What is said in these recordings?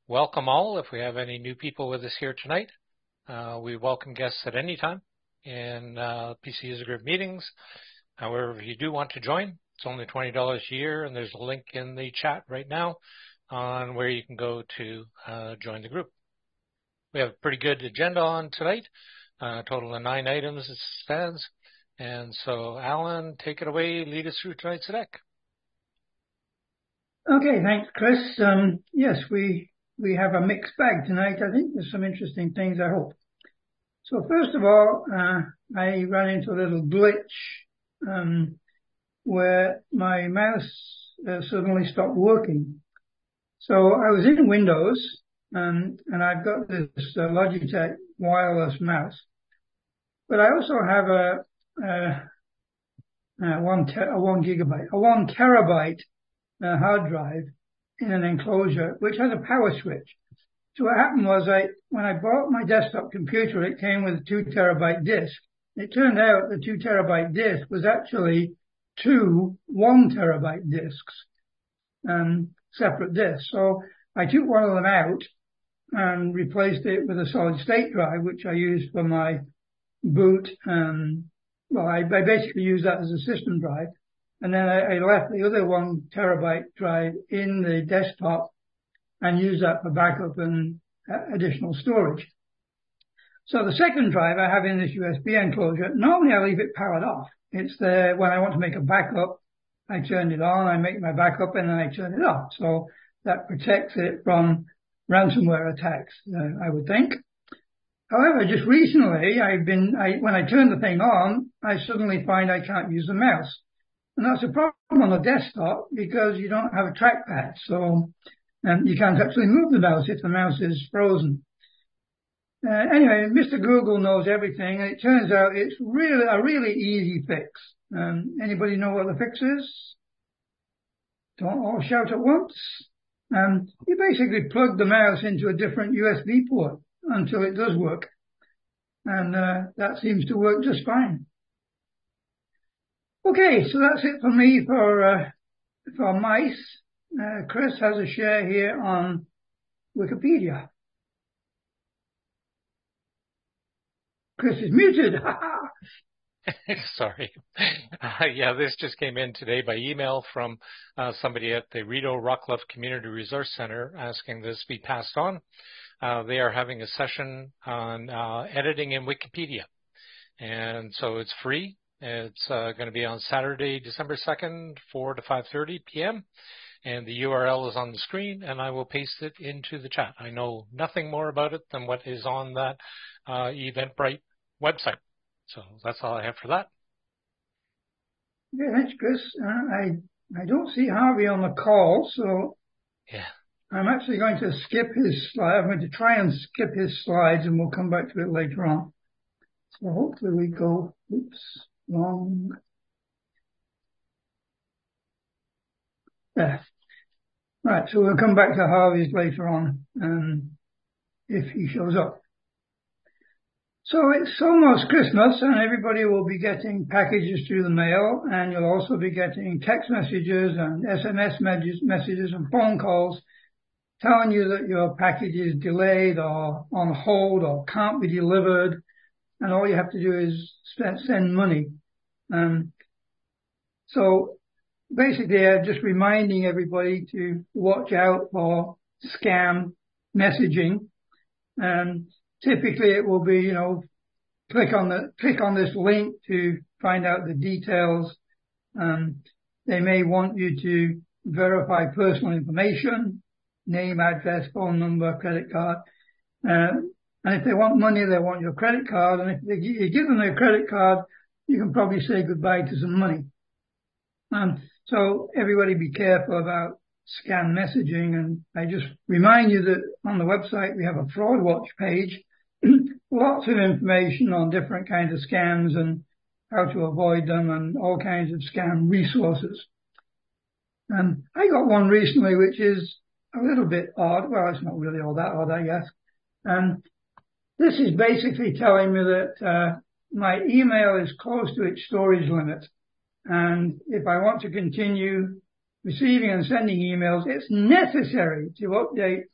welcome all. If we have any new people with us here tonight, we welcome guests at any time in PC User Group meetings. However, if you do want to join, it's only $20 a year, and there's a link in the chat right now on where you can go to join the group. We have a pretty good agenda on tonight, total of 9 items it stands. And so, Alan, take it away, lead us through tonight's deck. Okay, thanks, Chris. Yes, we have a mixed bag tonight. I think there's some interesting things, I hope. So first of all, I ran into a little glitch where my mouse suddenly stopped working. So I was in Windows, and I've got this Logitech wireless mouse, but I also have a 1 terabyte hard drive in an enclosure which has a power switch. So what happened was when I bought my desktop computer, it came with a 2 terabyte disk. It turned out the 2 terabyte disk was actually 2 1 terabyte disks, separate disks. So I took one of them out and replaced it with a solid state drive, which I used for my boot. I basically used that as a system drive. And then I left the other 1 terabyte drive in the desktop and used that for backup and additional storage. So the second drive I have in this USB enclosure, normally I leave it powered off. It's there when I want to make a backup, I turn it on, I make my backup, and then I turn it off. So that protects it from ransomware attacks, I would think. However, just recently, when I turn the thing on, I suddenly find I can't use the mouse. And that's a problem on a desktop because you don't have a trackpad. So you can't actually move the mouse if the mouse is frozen. Anyway, Mr. Google knows everything, and it turns out it's really a really easy fix. Anybody know what the fix is? Don't all shout at once. You basically plug the mouse into a different USB port until it does work. And that seems to work just fine. Okay, so that's it for me for mice. Chris has a share here on Wikipedia. Chris is muted. Sorry. Yeah, this just came in today by email from somebody at the Rideau Rockcliffe Community Resource Center asking this be passed on. They are having a session on editing in Wikipedia. And so it's free. It's going to be on Saturday, December 2nd, 4 to 5:30 p.m. And the URL is on the screen, and I will paste it into the chat. I know nothing more about it than what is on that Eventbrite website. So that's all I have for that. Yeah, thanks, Chris. I don't see Harvey on the call, so yeah, I'm actually going to skip his slide. I'm going to try and skip his slides, and we'll come back to it later on. So hopefully we go, long. There. Right, so we'll come back to Harvey's later on, if he shows up. So it's almost Christmas, and everybody will be getting packages through the mail, and you'll also be getting text messages and SMS messages and phone calls telling you that your package is delayed or on hold or can't be delivered, and all you have to do is send money. So basically, I'm just reminding everybody to watch out for scam messaging. Typically, it will be, click on this link to find out the details. They may want you to verify personal information, name, address, phone number, credit card. And if they want money, they want your credit card. And if you give them their credit card, you can probably say goodbye to some money. So everybody be careful about scam messaging. And I just remind you that on the website, we have a fraud watch page. Lots of information on different kinds of scams and how to avoid them and all kinds of scam resources. I got one recently which is a little bit odd. Well, it's not really all that odd, I guess. This is basically telling me that my email is close to its storage limit. And if I want to continue receiving and sending emails, it's necessary to update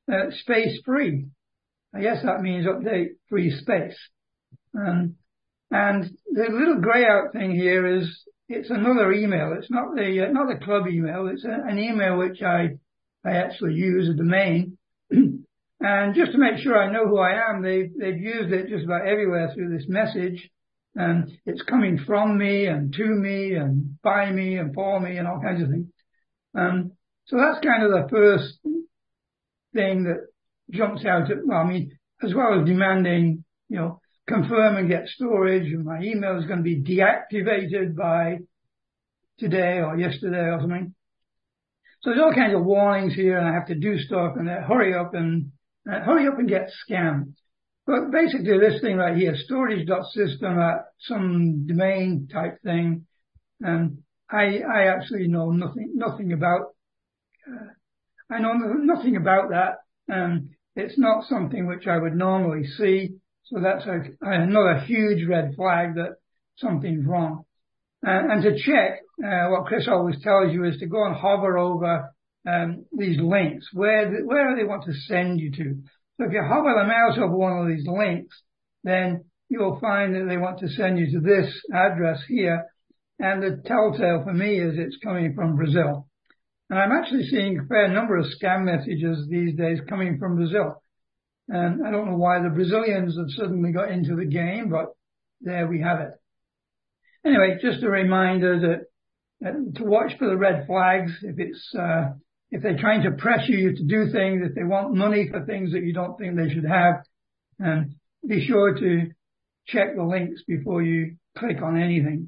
space free. I guess that means update free space. And the little grey out thing here is, it's another email. It's not the club email. It's an email which I actually use, a domain. And just to make sure I know who I am, they've used it just about everywhere through this message. And it's coming from me and to me and by me and for me and all kinds of things. So that's kind of the first thing that jumps out at, well, I mean, as well as demanding, confirm and get storage, and my email is going to be deactivated by today or yesterday or something. So there's all kinds of warnings here, and I have to do stuff, and hurry up and get scammed. But basically this thing right here, storage.system at some domain type thing, and I actually know nothing about, I know nothing about that, and it's not something which I would normally see. So that's another huge red flag that something's wrong. And to check, what Chris always tells you is to go and hover over these links. Where do they want to send you to? So if you hover the mouse over one of these links, then you'll find that they want to send you to this address here. And the telltale for me is it's coming from Brazil. And I'm actually seeing a fair number of scam messages these days coming from Brazil. And I don't know why the Brazilians have suddenly got into the game, but there we have it. Anyway, just a reminder that to watch for the red flags. If they're trying to pressure you to do things, if they want money for things that you don't think they should have, and be sure to check the links before you click on anything.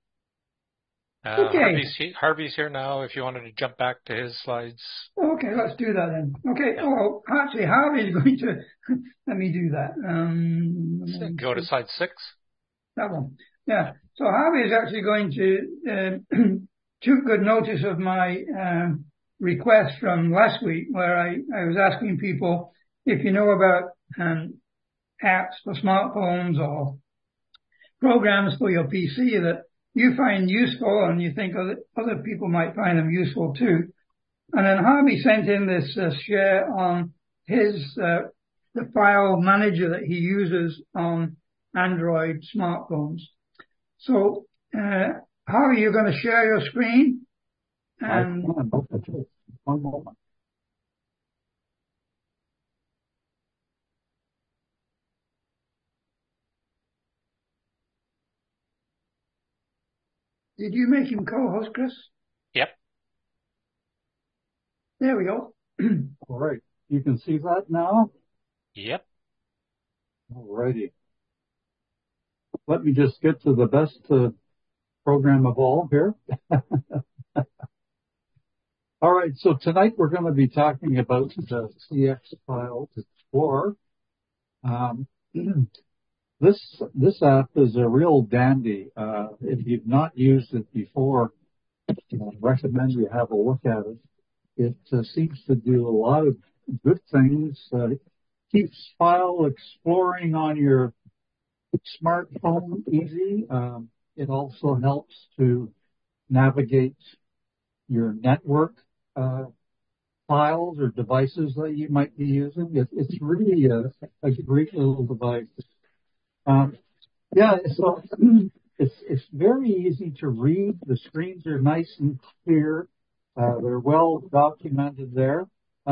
Okay. Harvey's here now. If you wanted to jump back to his slides. Okay, let's do that then. Okay. Yeah. Oh, actually, Harvey's going to let me do that. Go to slide 6. That one. Yeah. So Harvey is actually going to took good notice of my request from last week, where I was asking people if you know about apps for smartphones or programs for your PC that you find useful and you think other people might find them useful too. And then Harvey sent in this share on his the file manager that he uses on Android smartphones. So, Harvey, you're going to share your screen? And one moment. Did you make him co-host, Chris? Yep. There we go. All right. You can see that now? Yep. All righty. Let me just get to the best program of all here. All right. So tonight we're going to be talking about the CX File Explorer. This app is a real dandy. If you've not used it before, I recommend you have a look at it. It seems to do a lot of good things. Keeps file exploring on your smartphone easy. It also helps to navigate your network files or devices that you might be using. It's really a great little device. So it's very easy to read. The screens are nice and clear. They're well documented there.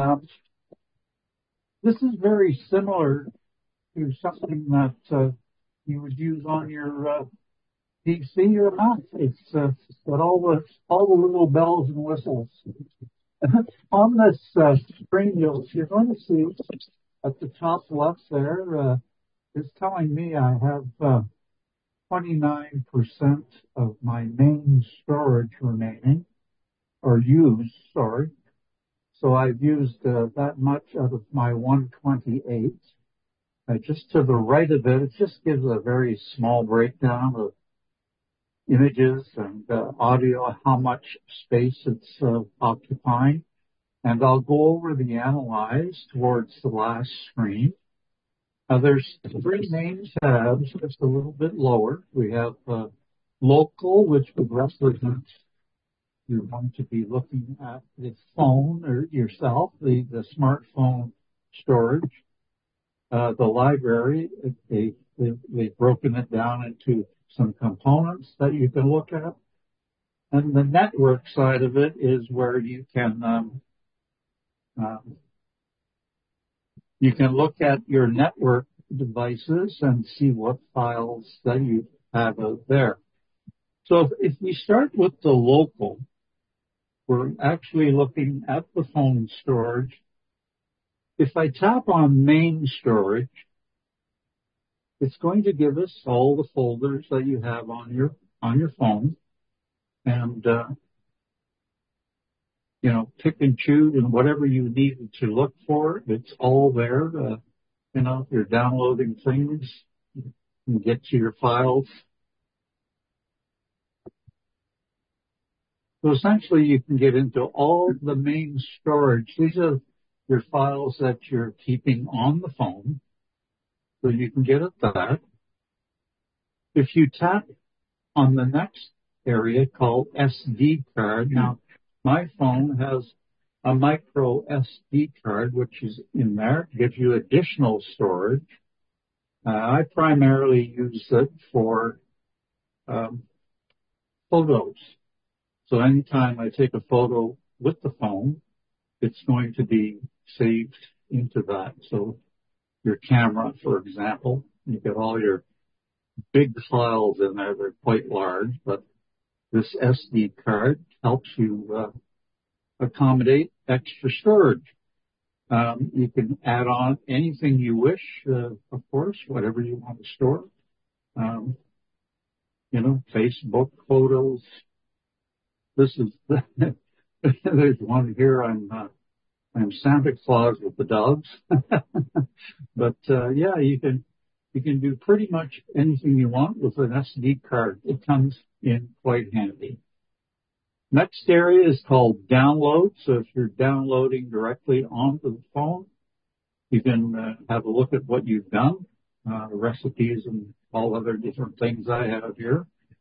This is very similar to something that you would use on your PC or Mac. It's got all the little bells and whistles. On this screen, you're going to see at the top left there, it's telling me I have 29% of my main storage remaining, or used, sorry. So I've used that much out of my 128. Just to the right of it, it just gives a very small breakdown of images and audio, how much space it's occupying. And I'll go over the analyze towards the last screen. There's 3 main tabs, just a little bit lower. We have local, which would represent you're going to be looking at the phone or yourself, the smartphone storage. The library, they've broken it down into some components that you can look at. And the network side of it is where you can look at your network devices and see what files that you have out there. So if we start with the local, we're actually looking at the phone storage. If I tap on main storage, it's going to give us all the folders that you have on your phone. And, pick and choose and whatever you needed to look for, it's all there. If you're downloading things, you can get to your files. So essentially you can get into all the main storage. These are your files that you're keeping on the phone. So you can get at that. If you tap on the next area called SD card, now my phone has a micro SD card, which is in there, gives you additional storage. I primarily use it for photos. So anytime I take a photo with the phone, it's going to be saved into that. So your camera, for example, you get all your big files in there. They're quite large, but this SD card helps you accommodate extra storage. You can add on anything you wish, of course, whatever you want to store. Facebook photos. This is there's one here. I'm Santa Claus with the dogs, but you can do pretty much anything you want with an SD card. It comes in quite handy. Next area is called download. So if you're downloading directly onto the phone, you can have a look at what you've done, recipes and all other different things I have here.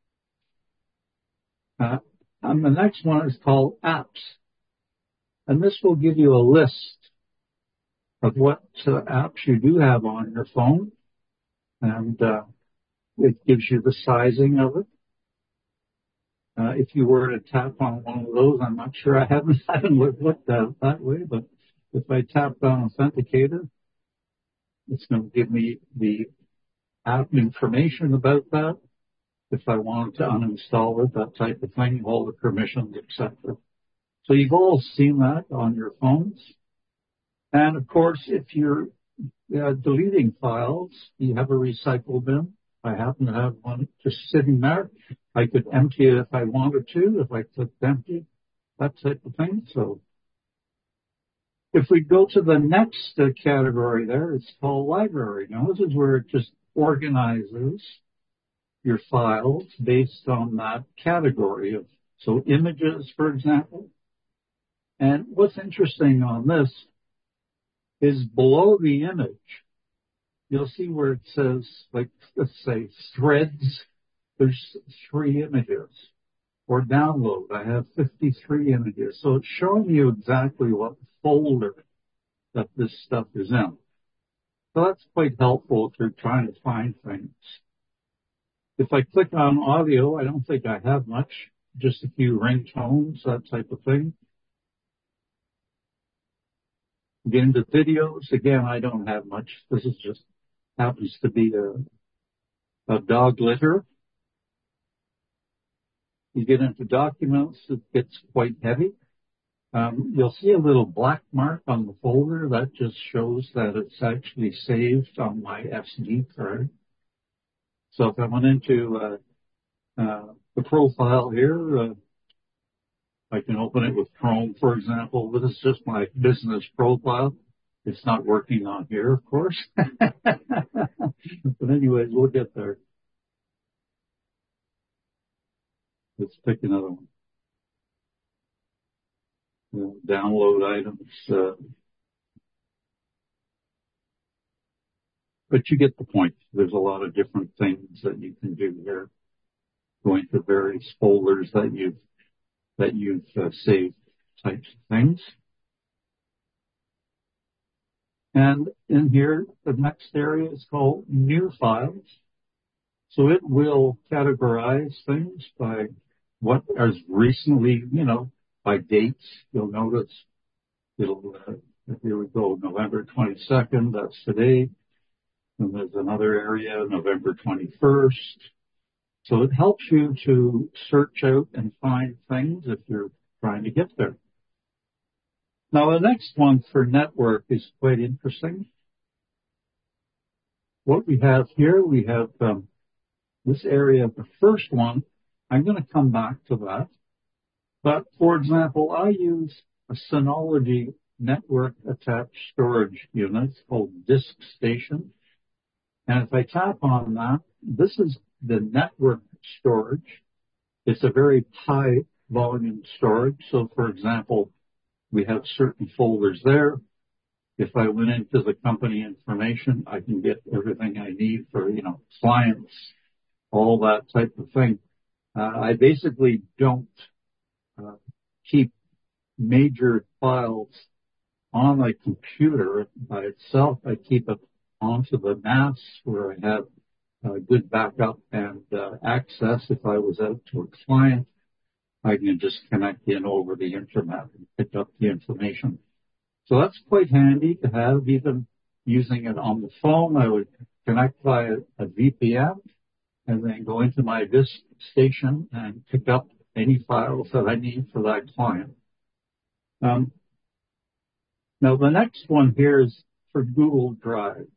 And the next one is called apps. And this will give you a list of what apps you do have on your phone. And it gives you the sizing of it. If you were to tap on one of those, I'm not sure, I haven't looked at it that way, but if I tap on Authenticator, it's going to give me the app information about that. If I wanted to uninstall it, that type of thing, all the permissions, etc. So you've all seen that on your phones. And of course, if you're deleting files, you have a recycle bin. I happen to have one just sitting there. I could empty it if I wanted to, if I clicked empty, that type of thing. So if we go to the next category there, it's called library. Now this is where it just organizes your files based on that category of, so images, for example. And what's interesting on this is below the image, you'll see where it says, like, let's say threads, there's 3 images. Or download, I have 53 images. So it's showing you exactly what folder that this stuff is in. So that's quite helpful if you're trying to find things. If I click on audio, I don't think I have much, just a few ringtones, that type of thing. Get into videos, again, I don't have much. This is just happens to be a dog litter. You get into documents, it gets quite heavy. You'll see a little black mark on the folder. That just shows that it's actually saved on my SD card. So if I went into the profile here, I can open it with Chrome, for example. This is just my business profile. It's not working on here, of course. But anyways, we'll get there. Let's pick another one. Download items. But you get the point. There's a lot of different things that you can do here. Going to various folders that you've saved types of things. And in here, the next area is called New Files. So it will categorize things by what has recently, by dates. You'll notice it'll, here we go, November 22nd, that's today. And there's another area, November 21st. So it helps you to search out and find things if you're trying to get there. Now, the next one for network is quite interesting. What we have here, we have this area, the first one. I'm going to come back to that. But, for example, I use a Synology network attached storage unit called Disk Station. And if I tap on that, this is the network storage. It's a very high volume storage. So, for example, we have certain folders there. If I went into the company information, I can get everything I need for, clients, all that type of thing. I basically don't keep major files on my computer by itself. I keep it onto the NAS where I have good backup and access. If I was out to a client, I can just connect in over the internet and pick up the information. So that's quite handy to have. Even using it on the phone, I would connect via a VPN and then go into my Disk Station and pick up any files that I need for that client. Now, the next one here is for Google Drive.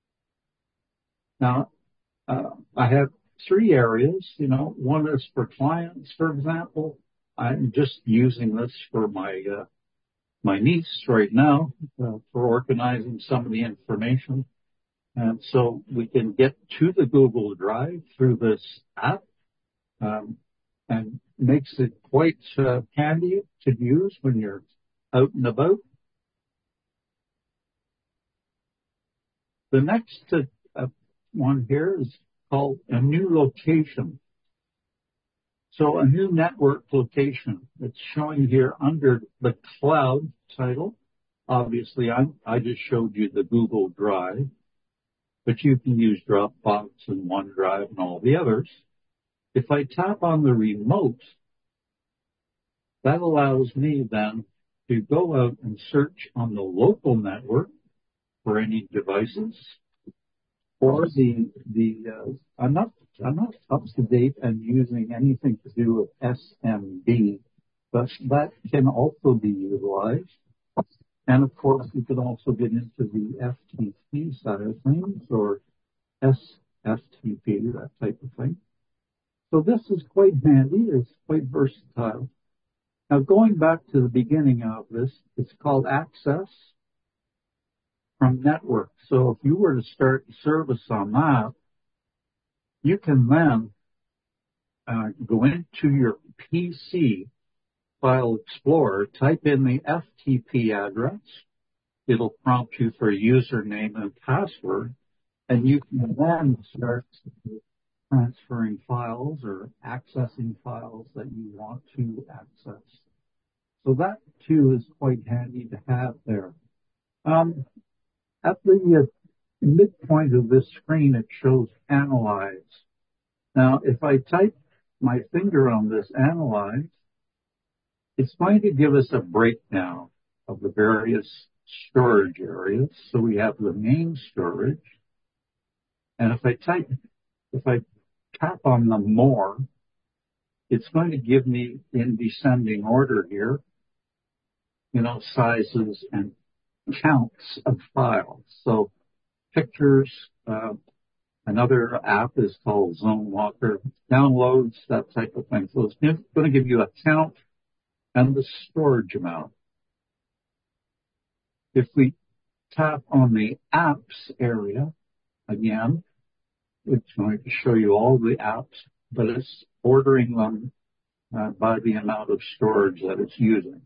Now, I have three areas. One is for clients, for example. I'm just using this for my niece right now for organizing some of the information. And so we can get to the Google Drive through this app, and makes it quite handy to use when you're out and about. The next one here is called a new location. So a new network location. It's showing here under the cloud title. Obviously, I just showed you the Google Drive, but you can use Dropbox and OneDrive and all the others. If I tap on the remote, that allows me then to go out and search on the local network for any devices, or I'm not up to date and using anything to do with SMB, but that can also be utilized. And of course, you can also get into the FTP side of things, or SFTP, that type of thing. So this is quite handy. It's quite versatile. Now, going back to the beginning of this, it's called Access from Network. So if you were to start service on that, you can then go into your PC File Explorer, type in the FTP address. It'll prompt you for a username and password, and you can then start transferring files or accessing files that you want to access. So that too is quite handy to have there. At the midpoint of this screen, it shows Analyze. Now, if I type my finger on this Analyze, it's going to give us a breakdown of the various storage areas. So we have the main storage. And if I tap on the More, it's going to give me in descending order here, sizes and counts of files. So pictures, another app is called Zone Walker, downloads, that type of thing. So it's going to give you a count and the storage amount. If we tap on the apps area, again, it's going to show you all the apps, but it's ordering them by the amount of storage that it's using.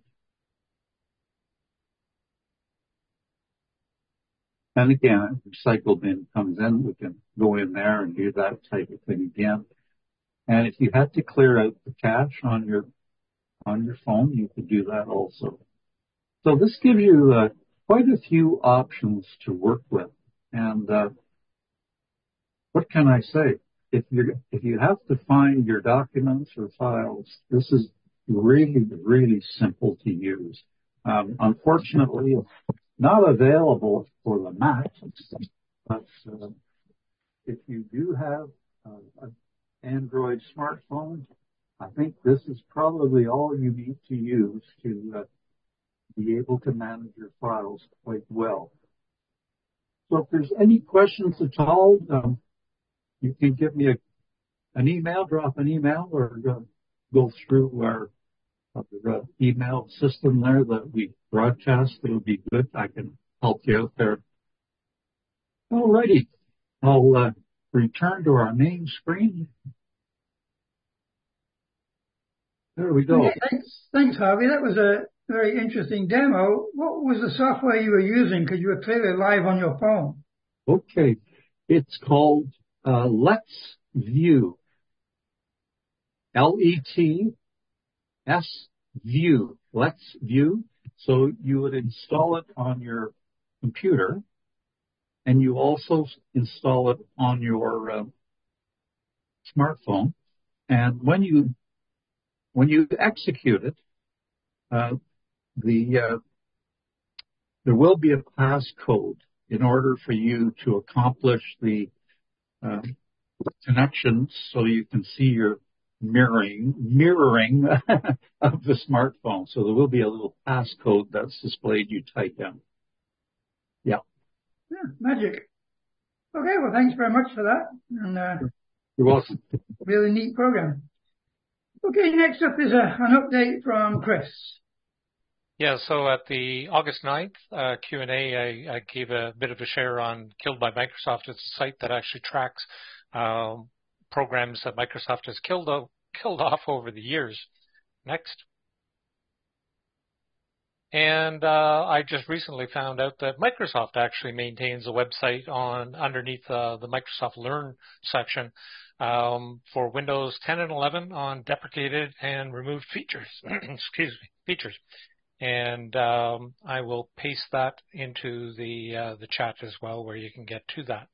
And again, if Recycle Bin comes in, we can go in there and do that type of thing again. And if you had to clear out the cache on your phone, you could do that also. So this gives you quite a few options to work with. And what can I say? If you have to find your documents or files, this is really, really simple to use. Unfortunately, it's not available for the Mac, but if you do have an Android smartphone, I think this is probably all you need to use to be able to manage your files quite well. So if there's any questions at all, you can give me an email, drop an email, or go through our email system there that we broadcast. It'll be good. I can help you out there. Alrighty. I'll return to our main screen. There we go. Okay, thanks, Harvey. That was a very interesting demo. What was the software you were using? Because you were clearly live on your phone. Okay. It's called Let's View. LETS View. Let's View. So you would install it on your computer, and you also install it on your smartphone. And when you execute it, there will be a passcode in order for you to accomplish the connection, so you can see your mirroring of the smartphone. So there will be a little passcode that's displayed. You type in. Yeah. Yeah, magic. Okay, well, thanks very much for that. And you're welcome. Really neat program. Okay, next up is an update from Chris. Yeah, so at the August 9th Q&A, I gave a bit of a share on Killed by Microsoft. It's a site that actually tracks programs that Microsoft has killed off over the years. Next. And I just recently found out that Microsoft actually maintains a website underneath the Microsoft Learn section for Windows 10 and 11 on deprecated and removed features. Features. And I will paste that into the chat as well, where you can get to that.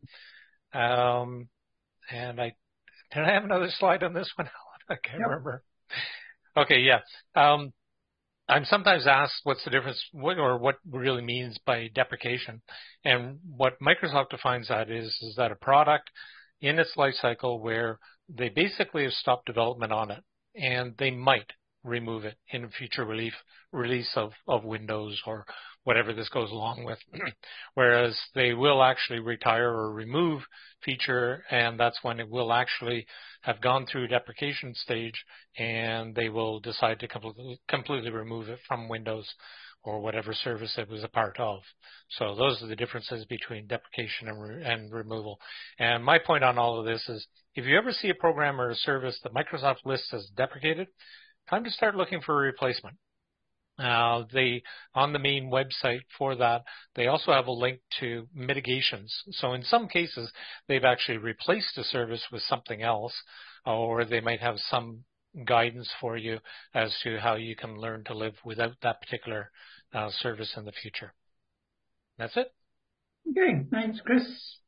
And did I have another slide on this one? I can't remember. Okay, yeah. I'm sometimes asked what's the difference, what really means by deprecation. And what Microsoft defines that is that a product in its life cycle where they basically have stopped development on it, and they might remove it in a future release of Windows or whatever this goes along with. Whereas they will actually retire or remove feature, and that's when it will actually have gone through deprecation stage, and they will decide to completely remove it from Windows or whatever service it was a part of. So those are the differences between deprecation and removal. And my point on all of this is, if you ever see a program or a service that Microsoft lists as deprecated, time to start looking for a replacement. On the main website for that, they also have a link to mitigations. So in some cases, they've actually replaced a service with something else, or they might have some guidance for you as to how you can learn to live without that particular service in the future. That's it. Okay, thanks, Chris.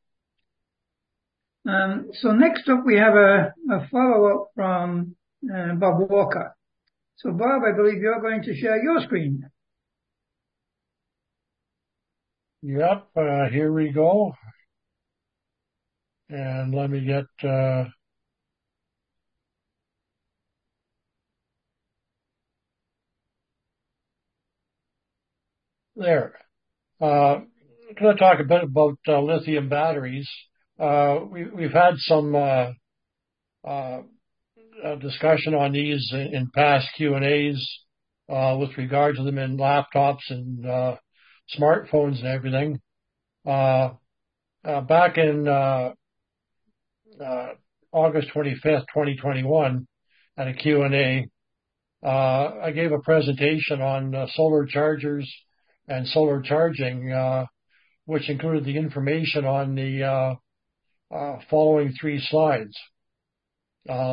So next up, we have a follow-up from Bob Walker. So, Bob, I believe you're going to share your screen. Yep, here we go. And let me get there. I'm going to talk a bit about lithium batteries. We've had some discussion on these in past Q&As with regard to them in laptops and smartphones and everything. Back in August 25th, 2021, at a Q&A, I gave a presentation on solar chargers and solar charging, which included the information on the following 3 slides.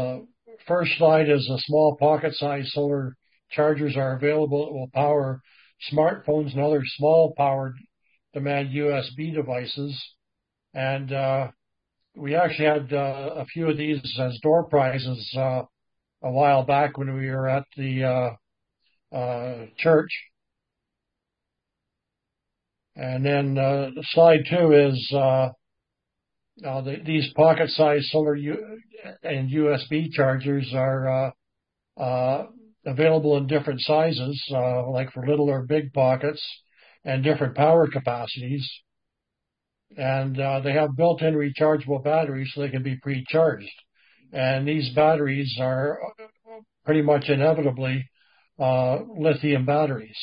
First slide is a small pocket-sized solar chargers are available. It will power smartphones and other small power demand USB devices. And we actually had a few of these as door prizes a while back when we were at the church. And then slide 2 is these pocket-sized solar and USB chargers are available in different sizes, like for little or big pockets, and different power capacities. And they have built-in rechargeable batteries so they can be pre-charged. And these batteries are pretty much inevitably lithium batteries.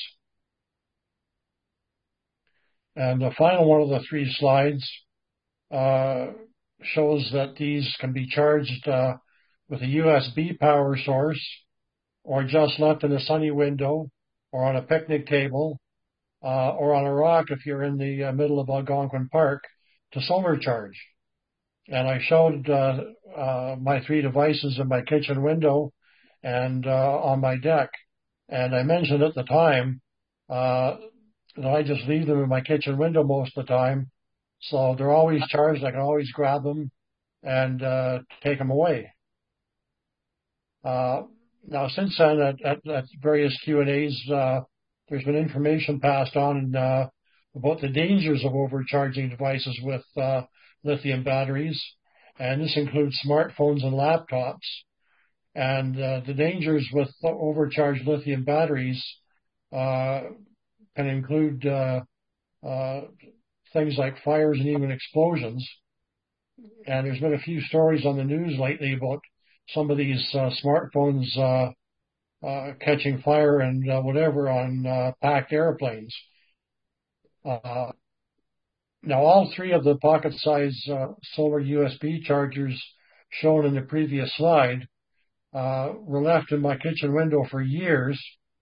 And the final one of the 3 slides shows that these can be charged with a USB power source, or just left in a sunny window, or on a picnic table, or on a rock if you're in the middle of Algonquin Park, to solar charge. And I showed my 3 devices in my kitchen window and on my deck. And I mentioned at the time that I just leave them in my kitchen window most of the time. So they're always charged. I can always grab them and take them away. Now, since then, at various Q&As, there's been information passed on about the dangers of overcharging devices with lithium batteries, and this includes smartphones and laptops. And the dangers with overcharged lithium batteries can include things like fires and even explosions. And there's been a few stories on the news lately about some of these smartphones catching fire and whatever on packed airplanes. Now, all 3 of the pocket-sized solar USB chargers shown in the previous slide were left in my kitchen window for years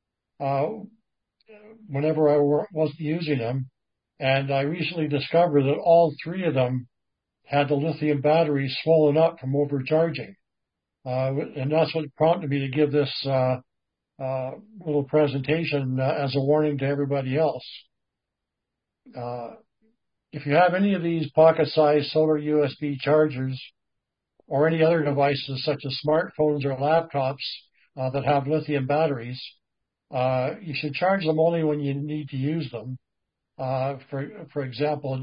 whenever I wasn't using them. And I recently discovered that all 3 of them had the lithium batteries swollen up from overcharging. And that's what prompted me to give this little presentation as a warning to everybody else. If you have any of these pocket-sized solar USB chargers or any other devices such as smartphones or laptops that have lithium batteries, you should charge them only when you need to use them. For example,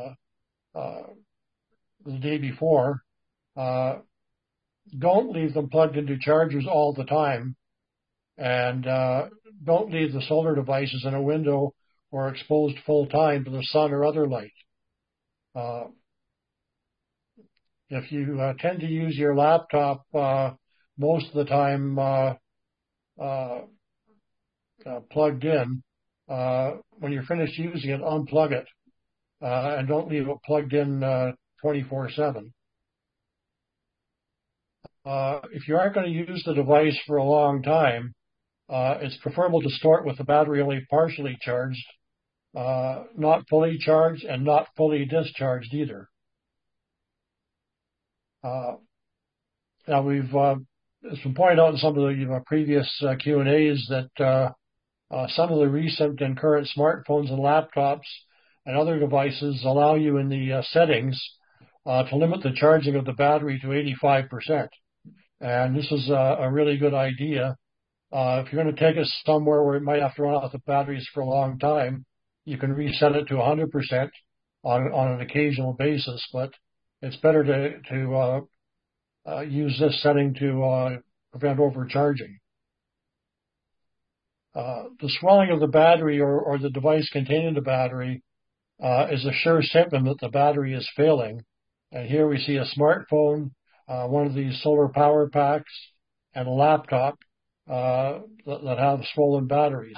the day before, don't leave them plugged into chargers all the time, and don't leave the solar devices in a window or exposed full time to the sun or other light. If you tend to use your laptop most of the time plugged in, when you're finished using it, unplug it and don't leave it plugged in 24/7. If you aren't going to use the device for a long time, it's preferable to store it with the battery only partially charged, not fully charged and not fully discharged either. Now it's been pointed out in some of the previous Q&As that some of the recent and current smartphones and laptops and other devices allow you in the settings to limit the charging of the battery to 85%. And this is a really good idea. If you're going to take it somewhere where it might have to run out the batteries for a long time, you can reset it to 100% on an occasional basis, but it's better to use this setting to prevent overcharging. The swelling of the battery or the device containing the battery is a sure symptom that the battery is failing. And here we see a smartphone, one of these solar power packs, and a laptop that have swollen batteries.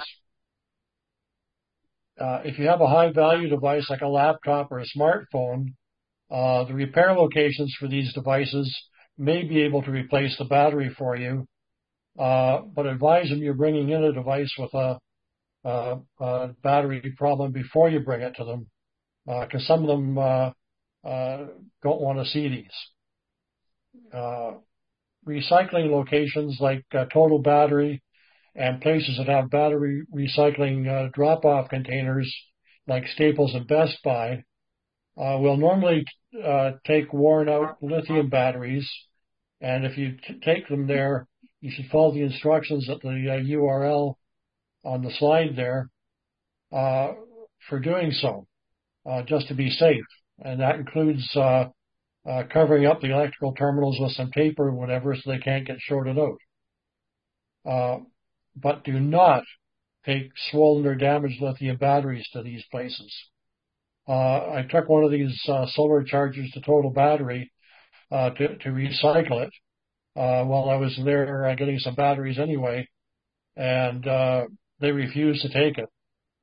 If you have a high-value device like a laptop or a smartphone, the repair locations for these devices may be able to replace the battery for you, but advise them you're bringing in a device with a battery problem before you bring it to them, because some of them don't want to see these. Recycling locations like Total Battery and places that have battery recycling drop-off containers like Staples and Best Buy will normally take worn-out lithium batteries, and if you take them there, you should follow the instructions at the URL on the slide there for doing so, just to be safe. And that includes covering up the electrical terminals with some tape or whatever so they can't get shorted out. But do not take swollen or damaged lithium batteries to these places. I took one of these solar chargers to Total Battery to recycle it while I was there getting some batteries anyway, and they refused to take it.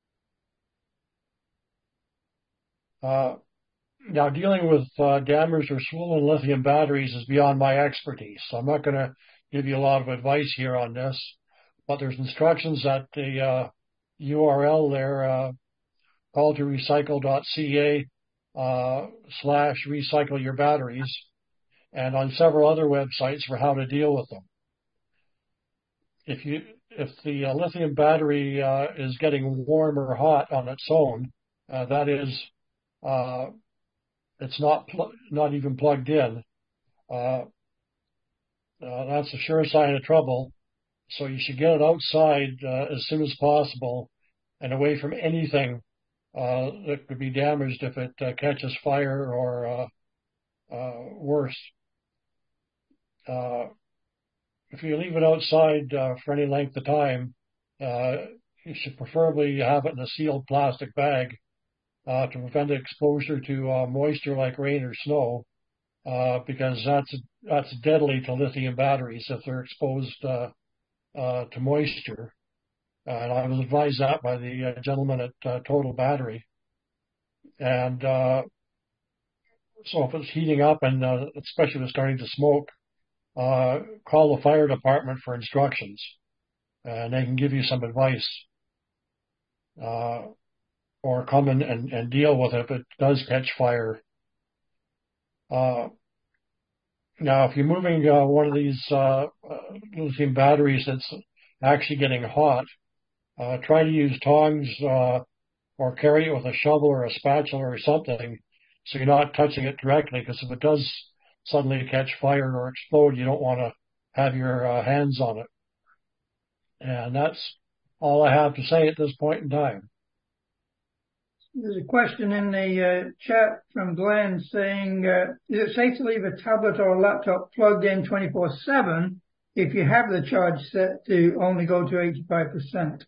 Now, dealing with damaged or swollen lithium batteries is beyond my expertise, so I'm not going to give you a lot of advice here on this, but there's instructions at the URL there, calltorecycle.ca /recycle your batteries, and on several other websites for how to deal with them. If the lithium battery is getting warm or hot on its own, that is, it's not even plugged in. That's a sure sign of trouble. So you should get it outside as soon as possible and away from anything that could be damaged if it catches fire or worse. If you leave it outside for any length of time, you should preferably have it in a sealed plastic bag to prevent exposure to moisture like rain or snow, because that's deadly to lithium batteries if they're exposed to moisture. And I was advised that by the gentleman at Total Battery. And so if it's heating up and especially if it's starting to smoke, call the fire department for instructions, and they can give you some advice, or come in and deal with it if it does catch fire. Now, if you're moving one of these lithium batteries that's actually getting hot, try to use tongs or carry it with a shovel or a spatula or something so you're not touching it directly, because if it does suddenly catch fire or explode, you don't want to have your hands on it. And that's all I have to say at this point in time. There's a question in the chat from Glenn saying, is it safe to leave a tablet or a laptop plugged in 24/7 if you have the charge set to only go to 85%?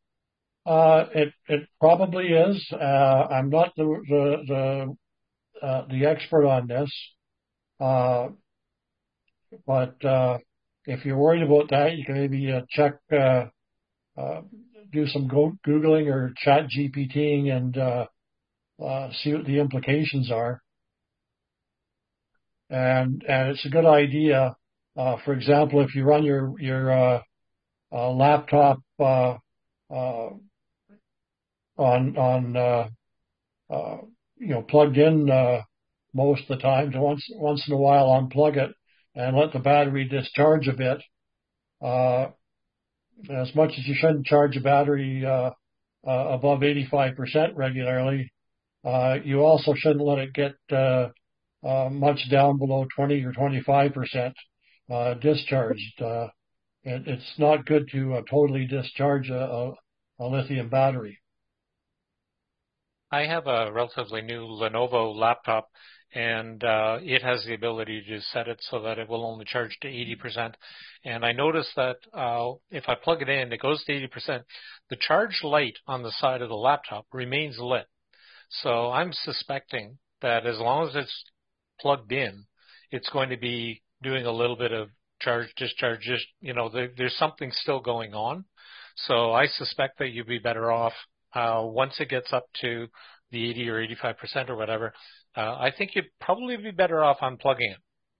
It probably is. I'm not the expert on this. But if you're worried about that, you can maybe check, do some Googling or chat GPTing and see what the implications are. And it's a good idea. For example, if you run your laptop on plugged in most of the time, to once in a while unplug it and let the battery discharge a bit. As much as you shouldn't charge a battery above 85% regularly, you also shouldn't let it get much down below 20 or 25% discharged. It's not good to totally discharge a lithium battery. I have a relatively new Lenovo laptop, and it has the ability to set it so that it will only charge to 80%. And I noticed that if I plug it in, it goes to 80%. The charge light on the side of the laptop remains lit. So I'm suspecting that as long as it's plugged in, it's going to be doing a little bit of charge, discharge, just, there's something still going on. So I suspect that you'd be better off once it gets up to the 80 or 85% or whatever. I think you'd probably be better off unplugging it.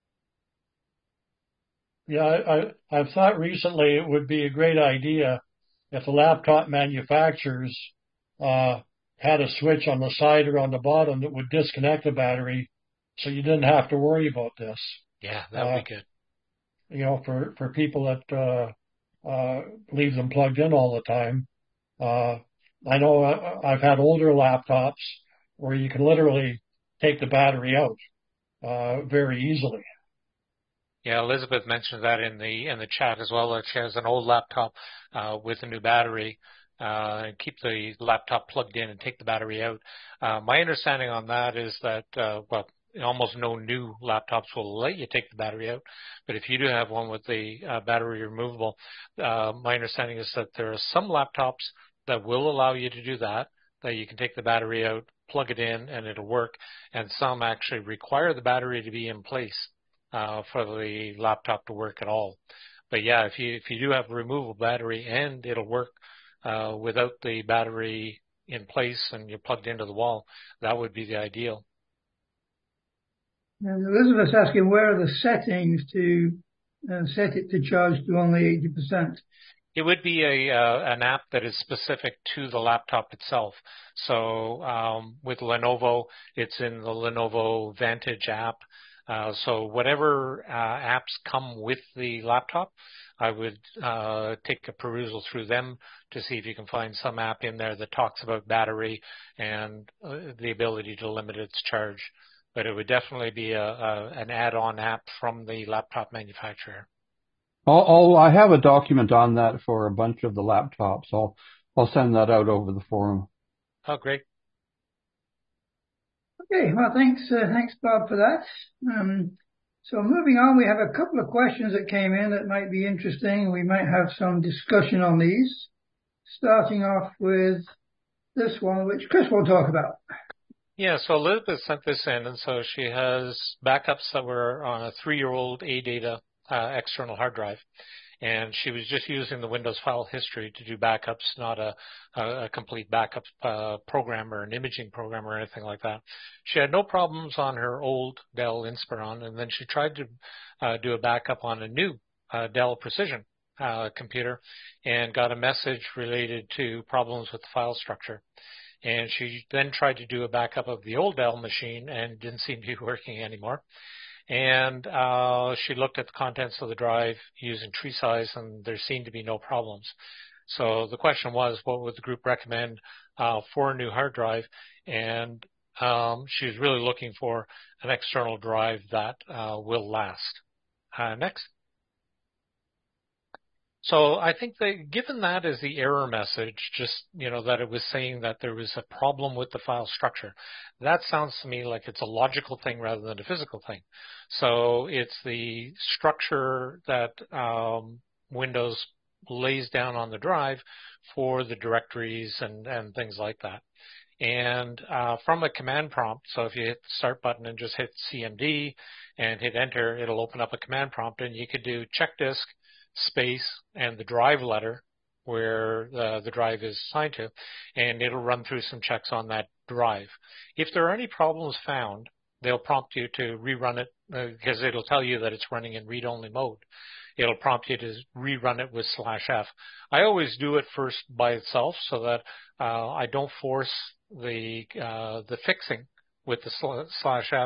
Yeah, I've thought recently it would be a great idea if the laptop manufacturers had a switch on the side or on the bottom that would disconnect the battery, so you didn't have to worry about this. Yeah, that would be good. For people that leave them plugged in all the time. I know I've had older laptops where you can literally take the battery out very easily. Yeah, Elizabeth mentioned that in the chat as well, that she has an old laptop with a new battery, and keep the laptop plugged in and take the battery out. My understanding on that is that, almost no new laptops will let you take the battery out. But if you do have one with the battery removable, my understanding is that there are some laptops that will allow you to do that you can take the battery out, plug it in, and it'll work. And some actually require the battery to be in place for the laptop to work at all. But yeah, if you do have a removable battery and it'll work without the battery in place and you're plugged into the wall, that would be the ideal. And Elizabeth's asking, where are the settings to set it to charge to only 80%? It would be an app that is specific to the laptop itself. So with Lenovo, it's in the Lenovo Vantage app. So whatever apps come with the laptop, I would take a perusal through them to see if you can find some app in there that talks about battery and the ability to limit its charge. But it would definitely be an add-on app from the laptop manufacturer. I have a document on that for a bunch of the laptops. I'll send that out over the forum. Oh, great. Okay, well, thanks, Bob, for that. So moving on, we have a couple of questions that came in that might be interesting. We might have some discussion on these. Starting off with this one, which Chris will talk about. Yeah, so Elizabeth sent this in, and so she has backups that were on a 3-year-old ADATA external hard drive. And she was just using the Windows file history to do backups, not a complete backup program or an imaging program or anything like that. She had no problems on her old Dell Inspiron, and then she tried to do a backup on a new Dell Precision computer and got a message related to problems with the file structure. And she then tried to do a backup of the old Dell machine and didn't seem to be working anymore. And she looked at the contents of the drive using tree size, and there seemed to be no problems. So the question was, what would the group recommend for a new hard drive? And she was really looking for an external drive that will last. Next. So I think that given that as the error message, just, that it was saying that there was a problem with the file structure, that sounds to me like it's a logical thing rather than a physical thing. So it's the structure that Windows lays down on the drive for the directories and things like that. And from a command prompt, so if you hit the start button and just hit CMD and hit enter, it'll open up a command prompt, and you could do check disk space and the drive letter where the drive is assigned to, and it'll run through some checks on that drive. If there are any problems found, they'll prompt you to rerun it because it'll tell you that it's running in read-only mode. It'll prompt you to rerun it with /F. I always do it first by itself so that I don't force the fixing with the /F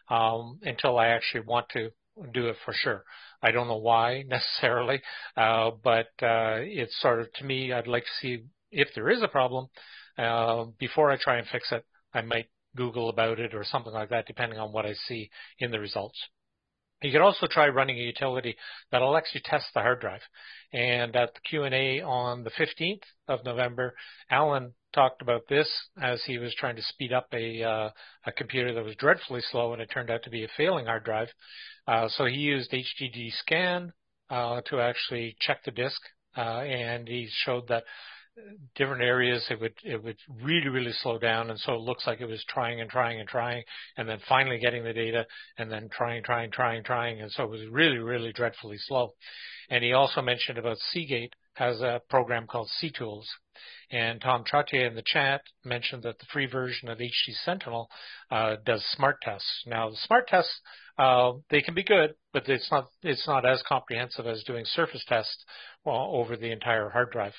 until I actually want to do it for sure. I don't know why necessarily, but it's sort of, to me, I'd like to see if there is a problem before I try and fix it. I might Google about it or something like that, depending on what I see in the results. You could also try running a utility that'll actually test the hard drive. And at the Q&A on the 15th of November, Alan talked about this as he was trying to speed up a computer that was dreadfully slow, and it turned out to be a failing hard drive. So he used HDD scan to actually check the disk, and he showed that different areas it would really slow down, and so it looks like it was trying, and then finally getting the data, and then trying, and so it was really dreadfully slow. And he also mentioned about Seagate has a program called CTools. And Tom Trottier in the chat mentioned that the free version of HD Sentinel does smart tests. Now, the smart tests, they can be good, but it's not as comprehensive as doing surface tests over the entire hard drive.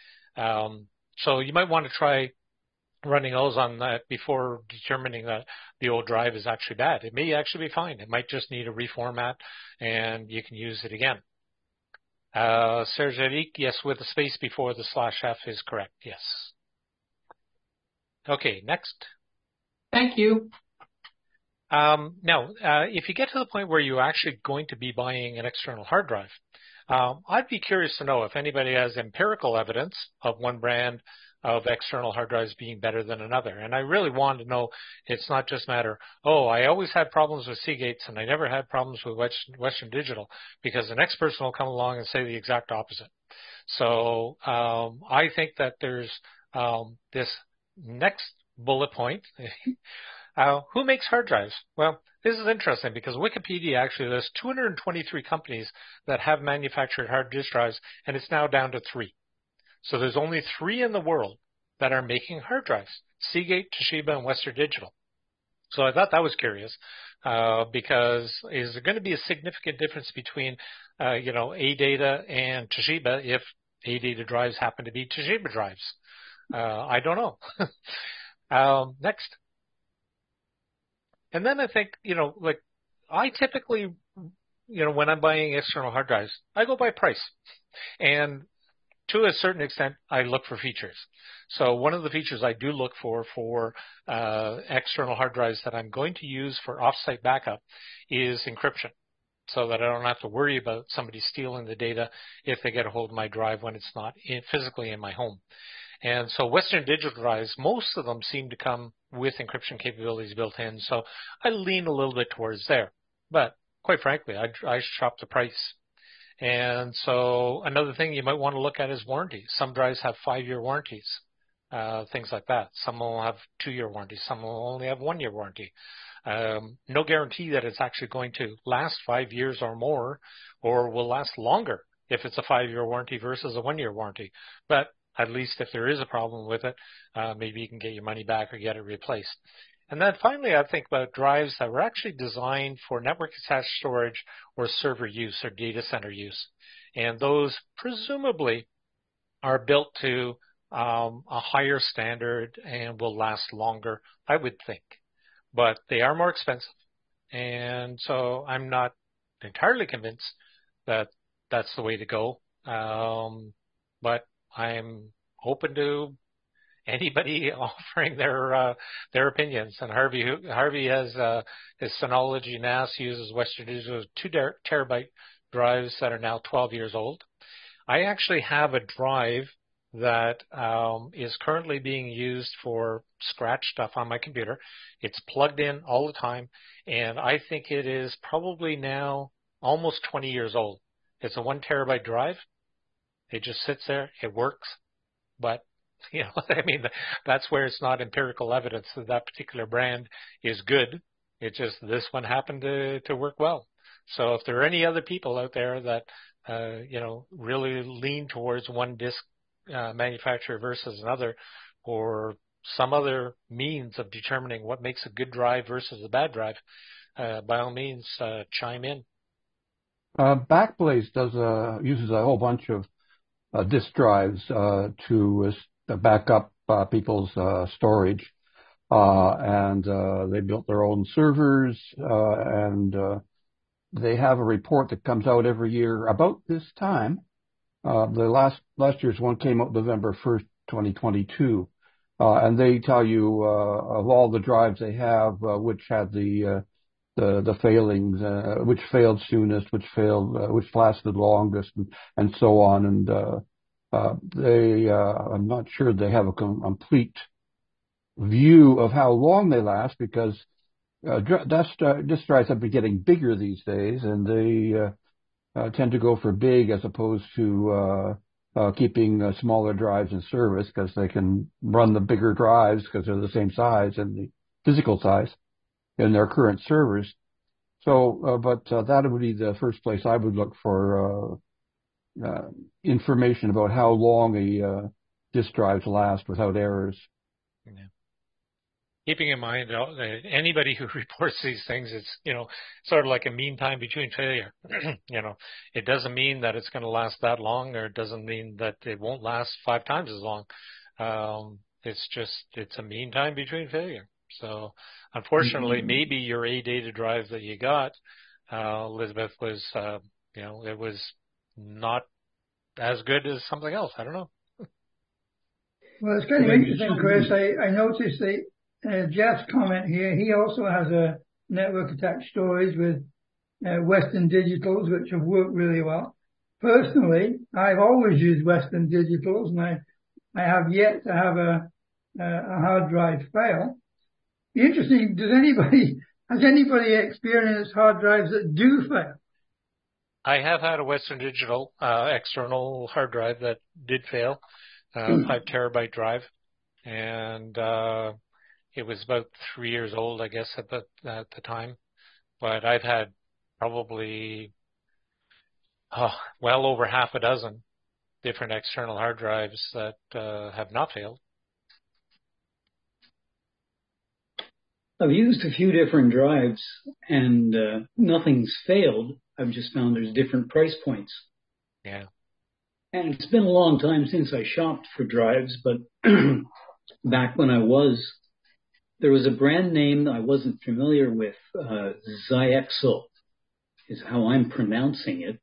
So you might want to try running those on that before determining that the old drive is actually bad. It may actually be fine. It might just need a reformat, and you can use it again. Serge-Eric, yes, with the space before the /f is correct. Yes. Okay, next. Thank you. Now, if you get to the point where you're actually going to be buying an external hard drive, I'd be curious to know if anybody has empirical evidence of one brand of external hard drives being better than another. And I really want to know, it's not just a matter, oh, I always had problems with Seagates and I never had problems with Western Digital, because the next person will come along and say the exact opposite. So I think that there's this next bullet point. Who makes hard drives? Well, this is interesting because Wikipedia actually lists 223 companies that have manufactured hard disk drives, and it's now down to 3. So there's only 3 in the world that are making hard drives: Seagate, Toshiba, and Western Digital. So I thought that was curious because is there going to be a significant difference between, ADATA and Toshiba if ADATA drives happen to be Toshiba drives? I don't know. Next. And then I think, I typically, when I'm buying external hard drives, I go by price. And to a certain extent, I look for features. So one of the features I do look for external hard drives that I'm going to use for offsite backup is encryption, so that I don't have to worry about somebody stealing the data if they get a hold of my drive when it's not physically in my home. And so Western Digital drives, most of them seem to come with encryption capabilities built in. So I lean a little bit towards there. But quite frankly, I shop the price. And so another thing you might want to look at is warranty. Some drives have 5-year warranties, things like that. Some will have 2-year warranties. Some will only have 1-year warranty. No guarantee that it's actually going to last 5 years or more, or will last longer if it's a 5-year warranty versus a 1-year warranty. But at least if there is a problem with it, maybe you can get your money back or get it replaced. And then finally, I think about drives that were actually designed for network attached storage or server use or data center use. And those presumably are built to a higher standard and will last longer, I would think. But they are more expensive. And so I'm not entirely convinced that that's the way to go. But I'm open to anybody offering their opinions. And Harvey has his Synology NAS uses Western Digital's 2 terabyte drives that are now 12 years old. I actually have a drive that is currently being used for scratch stuff on my computer. It's plugged in all the time, and I think it is probably now almost 20 years old. It's a 1 terabyte drive. It just sits there. It works. But, that's where it's not empirical evidence that that particular brand is good. It's just this one happened to work well. So if there are any other people out there that, really lean towards one disk manufacturer versus another, or some other means of determining what makes a good drive versus a bad drive, by all means, chime in. Backblaze uses a whole bunch of disk drives to back up people's storage, and they built their own servers, and they have a report that comes out every year about this time. The last year's one came out November 1st, 2022, and they tell you of all the drives they have, which had the failings, which failed soonest, which lasted longest, and so on. And I'm not sure they have a complete view of how long they last, because disk drives have been getting bigger these days, and they tend to go for big as opposed to keeping smaller drives in service, because they can run the bigger drives because they're the same size and the physical size in their current servers. So, but that would be the first place I would look for information about how long a disk drives last without errors. Yeah. Keeping in mind, anybody who reports these things, it's, sort of like a mean time between failure. It doesn't mean that it's going to last that long, or it doesn't mean that it won't last 5 times as long. It's a mean time between failure. So unfortunately, maybe your ADATA drive that you got, Elizabeth, was, it was not as good as something else. I don't know. Well, it's kind of interesting, Chris. I noticed that Jeff's comment here, he also has a network attached storage with Western Digitals, which have worked really well. Personally, I've always used Western Digitals, and I have yet to have a hard drive fail. Interesting, has anybody experienced hard drives that do fail? I have had a Western Digital external hard drive that did fail, 5 terabyte drive, and it was about 3 years old, I guess, at the time. But I've had probably well over half a dozen different external hard drives that have not failed. I've used a few different drives and nothing's failed. I've just found there's different price points. Yeah. And it's been a long time since I shopped for drives, but back when there was a brand name I wasn't familiar with, Zyxel is how I'm pronouncing it,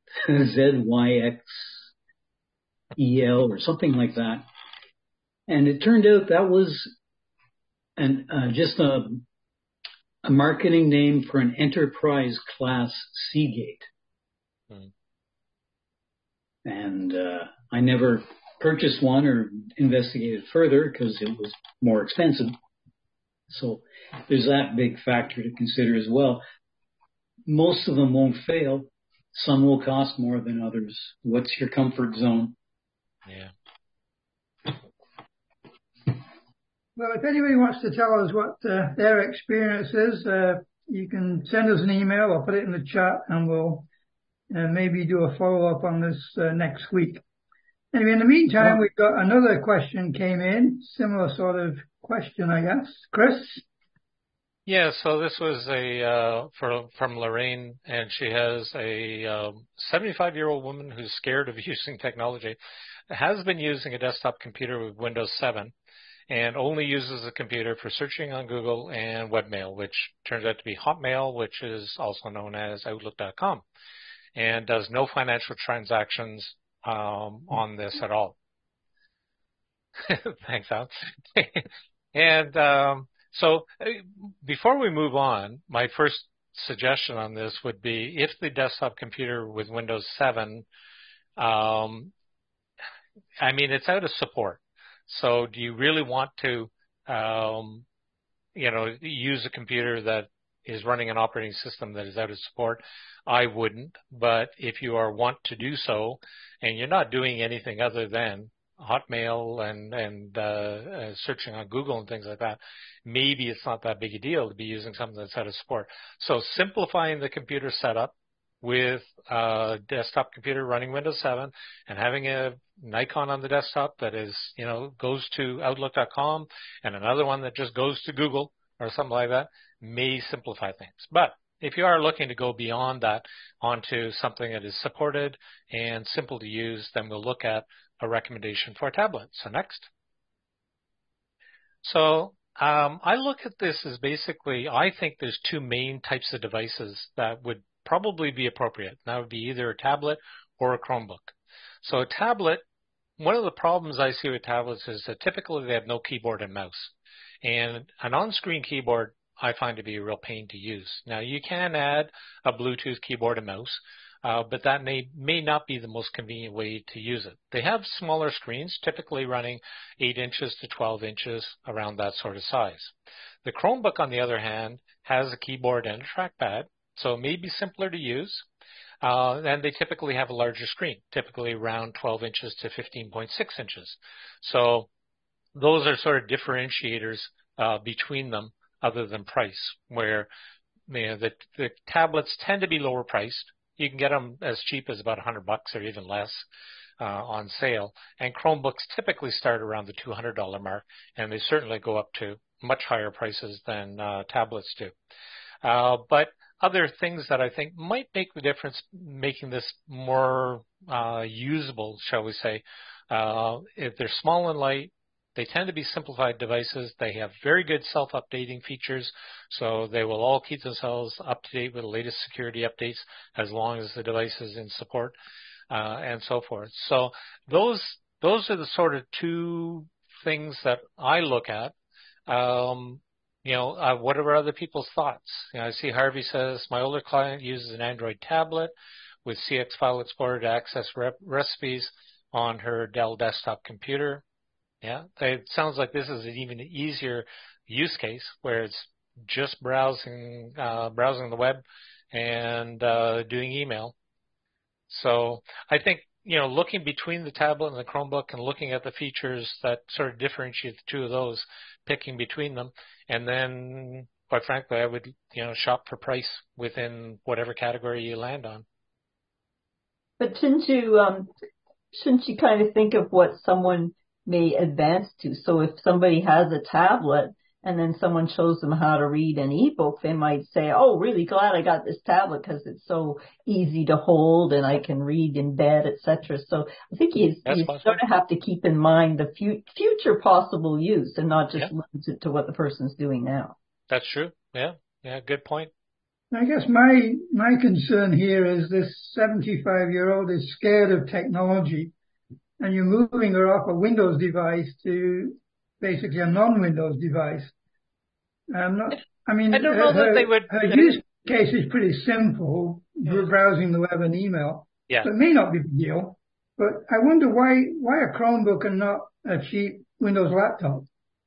Zyxel or something like that. And it turned out that was just a marketing name for an enterprise class Seagate. And I never purchased one or investigated further because it was more expensive. So there's that big factor to consider as well. Most of them won't fail. Some will cost more than others. What's your comfort zone? Yeah. Well, if anybody wants to tell us what their experience is, you can send us an email or put it in the chat, and we'll maybe do a follow-up on this next week. Anyway, in the meantime, we've got another question came in, similar sort of question, I guess. Chris? Yeah, so this was from Lorraine, and she has a 75-year-old woman who's scared of using technology, has been using a desktop computer with Windows 7, and only uses the computer for searching on Google and webmail, which turns out to be Hotmail, which is also known as Outlook.com, and does no financial transactions on this at all. Thanks, Al. And so before we move on, my first suggestion on this would be if the desktop computer with Windows 7, it's out of support. So do you really want to, use a computer that is running an operating system that is out of support? I wouldn't. But if you want to do so, and you're not doing anything other than Hotmail and searching on Google and things like that, maybe it's not that big a deal to be using something that's out of support. So simplifying the computer setup with a desktop computer running Windows 7 and having an icon on the desktop that is, goes to Outlook.com and another one that just goes to Google or something like that may simplify things. But if you are looking to go beyond that onto something that is supported and simple to use, then we'll look at a recommendation for a tablet. So next. So I look at this as basically, I think there's two main types of devices that would probably be appropriate. That would be either a tablet or a Chromebook. So a tablet, one of the problems I see with tablets is that typically they have no keyboard and mouse. And an on-screen keyboard I find to be a real pain to use. Now you can add a Bluetooth keyboard and mouse, but that may not be the most convenient way to use it. They have smaller screens, typically running 8 inches to 12 inches, around that sort of size. The Chromebook, on the other hand, has a keyboard and a trackpad, so it may be simpler to use. And they typically have a larger screen, typically around 12 inches to 15.6 inches. So those are sort of differentiators between them other than price, where the tablets tend to be lower priced. You can get them as cheap as about $100 or even less on sale. And Chromebooks typically start around the $200 mark, and they certainly go up to much higher prices than tablets do. But other things that I think might make the difference, making this more usable, shall we say, if they're small and light, they tend to be simplified devices. They have very good self-updating features, so they will all keep themselves up to date with the latest security updates as long as the device is in support. and so forth. So those are the sort of two things that I look at. What are other people's thoughts? I see Harvey says, my older client uses an Android tablet with CX File Explorer to access recipes on her Dell desktop computer. Yeah, it sounds like this is an even easier use case where it's just browsing the web and doing email. So I think, looking between the tablet and the Chromebook and looking at the features that sort of differentiate the two of those, picking between them, and then, quite frankly, I would, shop for price within whatever category you land on. But shouldn't you kind of think of what someone may advance to? So if somebody has a tablet and then someone shows them how to read an ebook, they might say, oh, really glad I got this tablet because it's so easy to hold and I can read in bed, etc. So I think you sort of have to keep in mind the future possible use and not just limit it to what the person's doing now. That's true. Yeah, good point. I guess my concern here is this 75-year-old is scared of technology, and you're moving her off a Windows device to basically a non-Windows device. I don't know that they would. Her use case is pretty simple, browsing the web and email. Yeah. So it may not be a big deal, but I wonder why a Chromebook and not a cheap Windows laptop?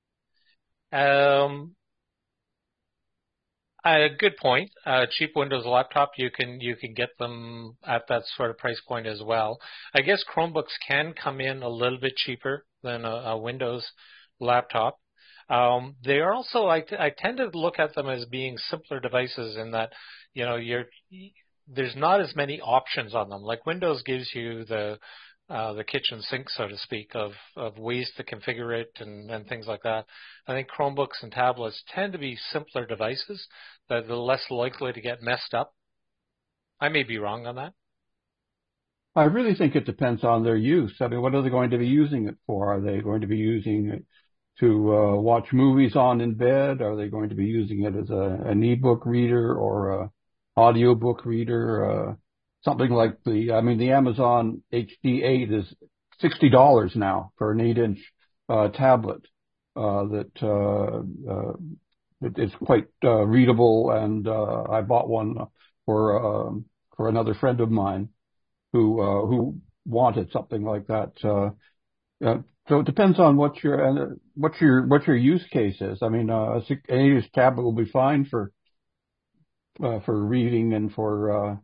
A good point. Cheap Windows laptop, you can get them at that sort of price point as well. I guess Chromebooks can come in a little bit cheaper than a Windows laptop. They are also, I tend to look at them as being simpler devices in that, there's not as many options on them. Like Windows gives you the kitchen sink, so to speak, of ways to configure it and things like that. I think Chromebooks and tablets tend to be simpler devices that are less likely to get messed up. I may be wrong on that. I really think it depends on their use. I mean, what are they going to be using it for? Are they going to be using it to watch movies on in bed? Are they going to be using it as an ebook reader or a audiobook reader? Something like the Amazon HD8 is $60 now for an 8-inch tablet that is quite readable, and I bought one for another friend of mine who wanted something like that. So it depends on what your use case is. I mean, an 8-inch tablet will be fine for reading and for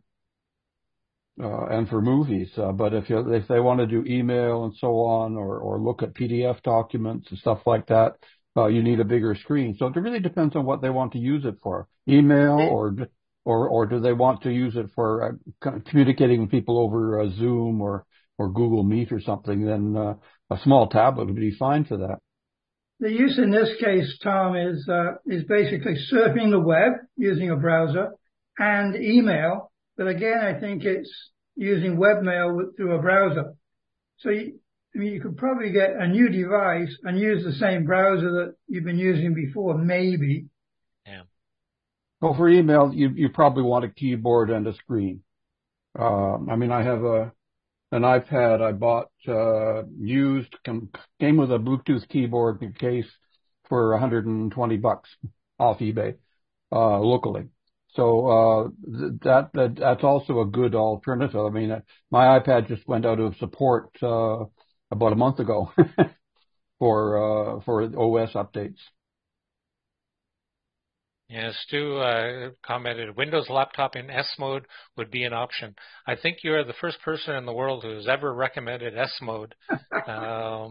movies. But if they want to do email and so on, or look at PDF documents and stuff like that, you need a bigger screen. So it really depends on what they want to use it for. Email or do they want to use it for communicating with people over Zoom or Google Meet or something? Then a small tablet would be fine for that. The use in this case, Tom, is basically surfing the web using a browser and email. But again, I think it's using webmail through a browser. So you could probably get a new device and use the same browser that you've been using before, maybe. Yeah. Well, for email, you probably want a keyboard and a screen. I have an iPad I bought used, came with a Bluetooth keyboard and case for $120 off eBay locally. So that's also a good alternative. I mean, my iPad just went out of support about a month ago for OS updates. Yeah, Stu commented, Windows laptop in S mode would be an option. I think you are the first person in the world who's ever recommended S mode. I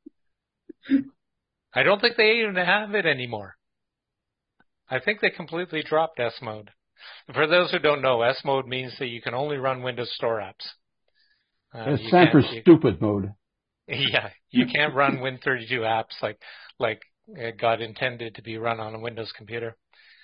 don't think they even have it anymore. I think they completely dropped S mode. For those who don't know, S mode means that you can only run Windows Store apps. It stands for stupid mode. Yeah, you can't run Win32 apps like God intended to be run on a Windows computer.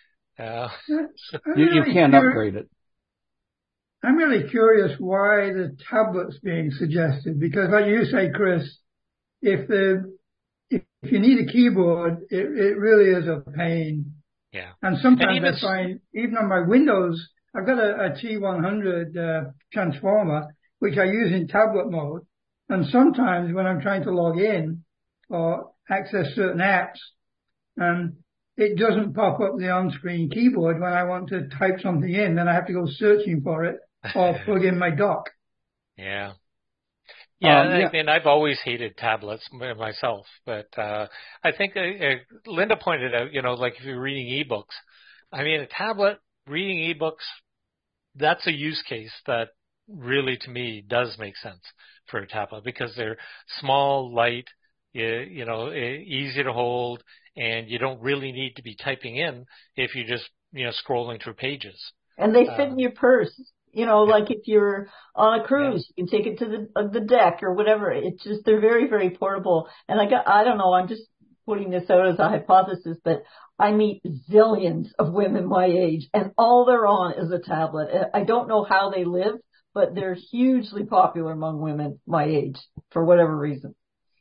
You can't upgrade it. I'm really curious why the tablet's being suggested, because like you say, Chris, if you need a keyboard, it really is a pain. Yeah. And sometimes I find, even on my Windows, I've got a T100 transformer, which I use in tablet mode. And sometimes when I'm trying to log in or access certain apps, it doesn't pop up the on-screen keyboard when I want to type something in. Then I have to go searching for it or plug in my dock. Yeah. Yeah, and I've always hated tablets myself, but I think Linda pointed out, like if you're reading ebooks, I mean, a tablet reading ebooks, that's a use case that really, to me, does make sense for a tablet because they're small, light, easy to hold, and you don't really need to be typing in if you're just, scrolling through pages. And they fit in your purse. Like if you're on a cruise, you can take it to the deck or whatever. It's just, they're very, very portable. And I don't know, I'm just putting this out as a hypothesis, but I meet zillions of women my age and all they're on is a tablet. I don't know how they live, but they're hugely popular among women my age for whatever reason.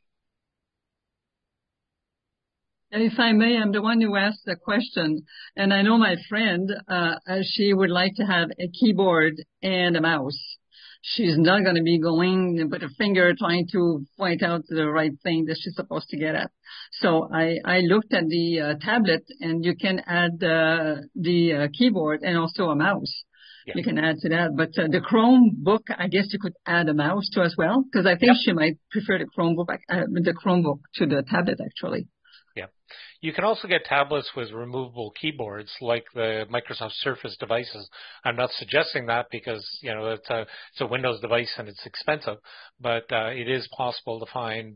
And if I may, I'm the one who asked the question, and I know my friend, she would like to have a keyboard and a mouse. She's not going to be going with her finger trying to point out the right thing that she's supposed to get at. So I looked at the tablet, and you can add the keyboard and also a mouse. Yeah. You can add to that. But the Chromebook, I guess you could add a mouse to as well, because I think she might prefer the Chromebook to the tablet, actually. Yeah. You can also get tablets with removable keyboards like the Microsoft Surface devices. I'm not suggesting that because, it's a Windows device and it's expensive, but it is possible to find,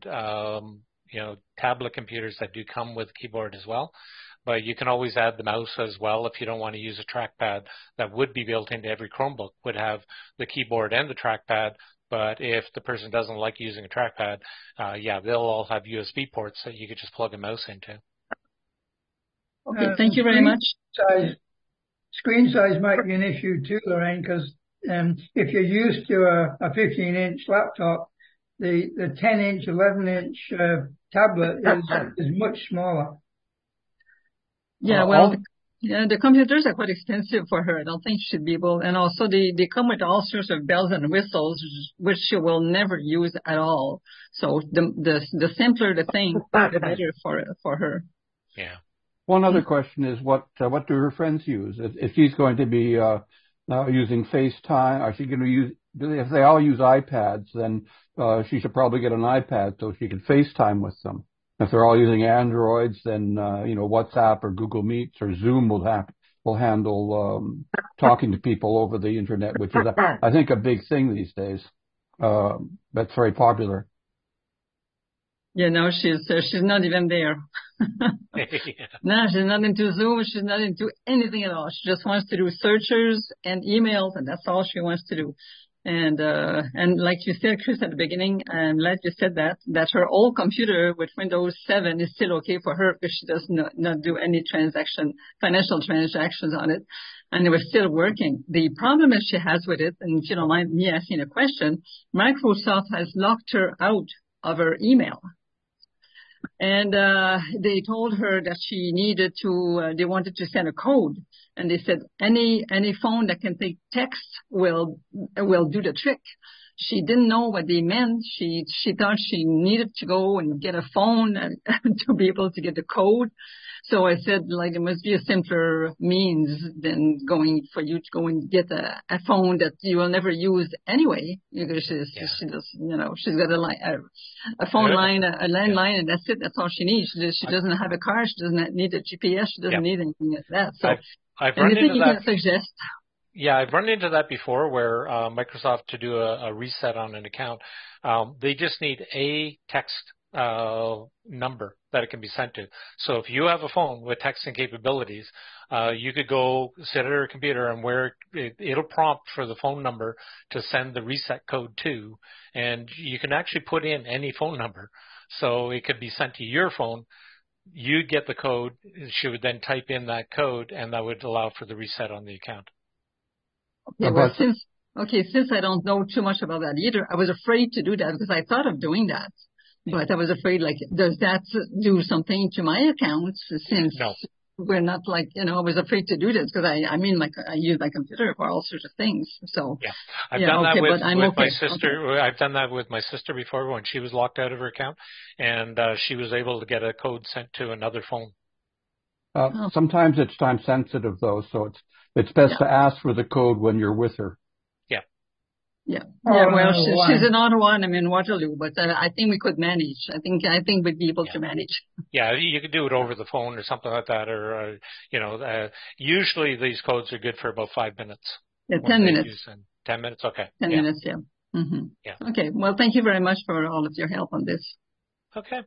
tablet computers that do come with keyboard as well. But you can always add the mouse as well if you don't want to use a trackpad. That would be built into every Chromebook, would have the keyboard and the trackpad. But if the person doesn't like using a trackpad, they'll all have USB ports that you could just plug a mouse into. Okay, thank you very much. Screen size might be an issue too, Lorraine, because if you're used to a 15-inch laptop, the 10-inch, 11-inch tablet is much smaller. Yeah, well, the computers are quite expensive for her. I don't think she should be able. And also, they come with all sorts of bells and whistles, which she will never use at all. So the simpler the thing, the better for her. Yeah. One other question is what do her friends use? If she's going to be now using FaceTime, are she going to use? If they all use iPads, then she should probably get an iPad so she can FaceTime with them. If they're all using Androids, then WhatsApp or Google Meets or Zoom will handle talking to people over the internet, which is I think a big thing these days. That's very popular. Yeah, no, she's not even there. No, she's not into Zoom. She's not into anything at all. She just wants to do searches and emails, and that's all she wants to do. And like you said, Chris, at the beginning, I'm glad you said that her old computer with Windows 7 is still okay for her because she does not do any financial transactions on it. And it was still working. The problem that she has with it, and if you don't mind me asking a question, Microsoft has locked her out of her email. And they told her that she needed they wanted to send a code. And they said any phone that can take text will do the trick. She didn't know what they meant. She thought she needed to go and get a phone and to be able to get the code. So I said, there must be a simpler means than for you to go and get a phone that you will never use anyway. Because she does, she's got a phone line, a landline, and that's it. That's all she needs. She doesn't have a car. She doesn't need a GPS. She doesn't need anything like that. So I've run into that. Suggest? Yeah, I've run into that before where Microsoft, to do a reset on an account, they just need a text number that it can be sent to. So if you have a phone with texting capabilities, you could go sit at your computer and where it'll prompt for the phone number to send the reset code to, and you can actually put in any phone number. So it could be sent to your phone. You'd get the code. She would then type in that code, and that would allow for the reset on the account. Okay, well, since I don't know too much about that either, I was afraid to do that because I thought of doing that. But I was afraid, does that do something to my account? Since No. we're not like, I was afraid to do this because I use my computer for all sorts of things. So yeah, I've done that with my sister. Okay. I've done that with my sister before when she was locked out of her account, and she was able to get a code sent to another phone. Sometimes it's time sensitive though, so it's best to ask for the code when you're with her. Yeah. Well, she's in Ottawa and I'm in Waterloo, but I think we could manage. I think we'd be able to manage. Yeah, you could do it over the phone or something like that, or usually these codes are good for about 5 minutes. Yeah, 10 minutes. 10 minutes, okay. 10 minutes, yeah. Mm-hmm. Yeah. Okay. Well, thank you very much for all of your help on this. Okay.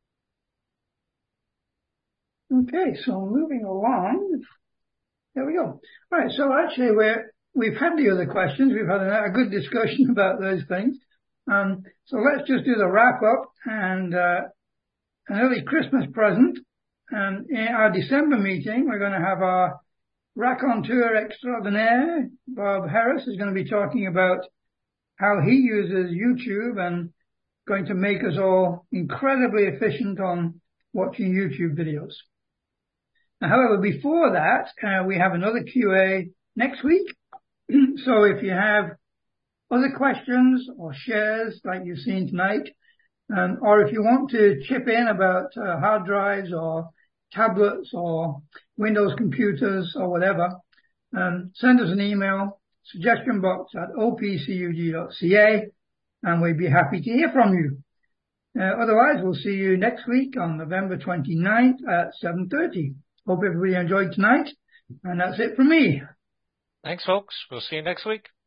Okay, so moving along. There we go. All right, so actually we've had the other questions. We've had a good discussion about those things. So let's just do the wrap up and an early Christmas present. And in our December meeting, we're going to have our raconteur extraordinaire, Bob Harris, is going to be talking about how he uses YouTube and going to make us all incredibly efficient on watching YouTube videos. However, before that, we have another QA next week. So if you have other questions or shares like you've seen tonight, or if you want to chip in about hard drives or tablets or Windows computers or whatever, send us an email, suggestion box at opcug.ca, and we'd be happy to hear from you. Otherwise, we'll see you next week on November 29th at 7:30. Hope everybody enjoyed tonight, and that's it from me. Thanks, folks. We'll see you next week.